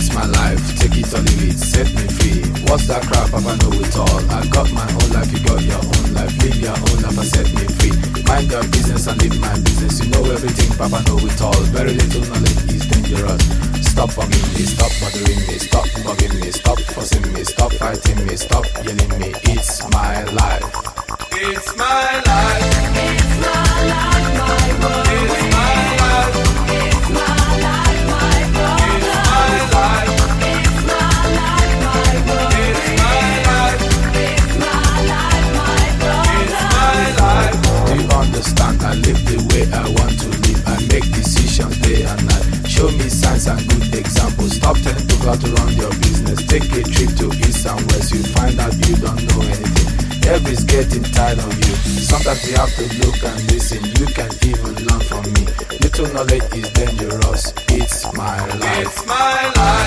It's my life, take it or leave it, set me free. What's that crap, Papa know it all. I got my own life, you got your own life. Live your own life and set me free. Mind your business and live my business. You know everything, Papa know it all. Very little knowledge is dangerous. Stop bugging me, stop bothering me, stop bugging me, stop forcing me, stop fighting me, stop yelling me. It's my life. It's my life. It's my life, my world. It's my life. It's my life, my brother. It's my life. It's my life, my world. It's my life. It's my life, my brother. It's my life. Do you understand? I live the way I want to live. I make decisions day and night. Show me signs and good examples. Stop telling people how to run your business. Take a trip to east and west. You find out you don't know anything. Everybody's getting tired of you. Sometimes you have to look and listen. You can even learn from me. Little knowledge is dangerous. It's my life. It's my life.